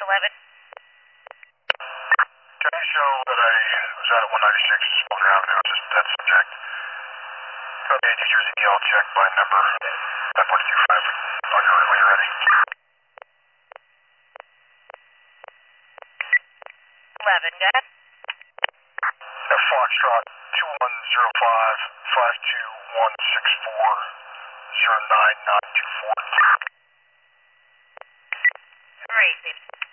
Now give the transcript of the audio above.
11. Can you show that I was out at 196 Boulder Avenue, just that subject? Okay, New Jersey DL check by number 5.25 when you're ready. 11, Dad. Foxtrot 2105 52164 09924. Racing.